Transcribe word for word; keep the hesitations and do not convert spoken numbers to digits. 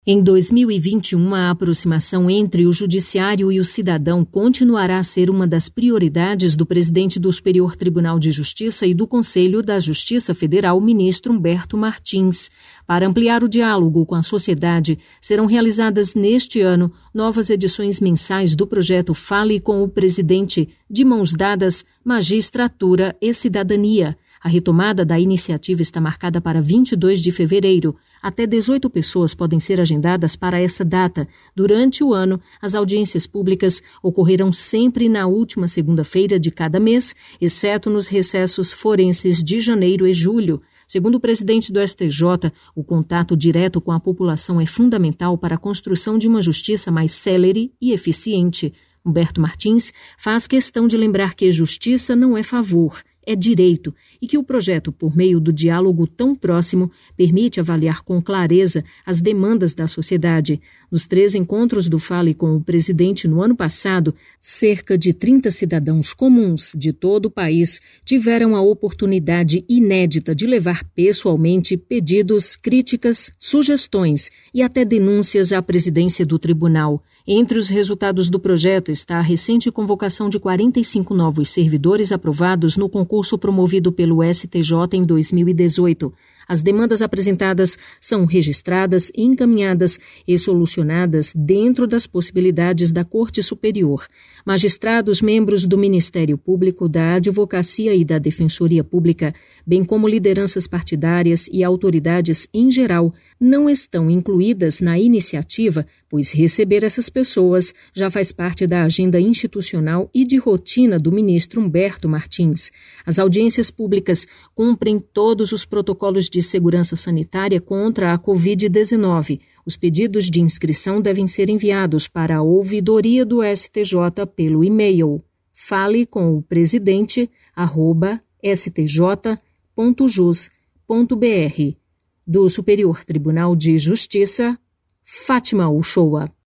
Em dois mil e vinte e um, a aproximação entre o judiciário e o cidadão continuará a ser uma das prioridades do presidente do Superior Tribunal de Justiça e do Conselho da Justiça Federal, ministro Humberto Martins. Para ampliar o diálogo com a sociedade, serão realizadas neste ano novas edições mensais do projeto Fale com o Presidente, de mãos dadas, Magistratura e Cidadania. A retomada da iniciativa está marcada para vinte e dois de fevereiro. Até dezoito pessoas podem ser agendadas para essa data. Durante o ano, as audiências públicas ocorrerão sempre na última segunda-feira de cada mês, exceto nos recessos forenses de janeiro e julho. Segundo o presidente do S T J, o contato direto com a população é fundamental para a construção de uma justiça mais célere e eficiente. Humberto Martins faz questão de lembrar que justiça não é favor, é direito, e que o projeto, por meio do diálogo tão próximo, permite avaliar com clareza as demandas da sociedade. Nos três encontros do Fale com o Presidente no ano passado, cerca de trinta cidadãos comuns de todo o país tiveram a oportunidade inédita de levar pessoalmente pedidos, críticas, sugestões e até denúncias à presidência do tribunal. Entre os resultados do projeto está a recente convocação de quarenta e cinco novos servidores aprovados no concurso promovido pelo S T J em dois mil e dezoito. As demandas apresentadas são registradas, encaminhadas e solucionadas dentro das possibilidades da Corte Superior. Magistrados, membros do Ministério Público, da Advocacia e da Defensoria Pública, bem como lideranças partidárias e autoridades em geral, não estão incluídas na iniciativa, pois receber essas pessoas já faz parte da agenda institucional e de rotina do ministro Humberto Martins. As audiências públicas cumprem todos os protocolos de segurança sanitária contra a covid dezenove. Os pedidos de inscrição devem ser enviados para a ouvidoria do S T J pelo e-mail fale com o presidente arroba s t j ponto jus ponto b r. Do Superior Tribunal de Justiça, Fátima Uchoa.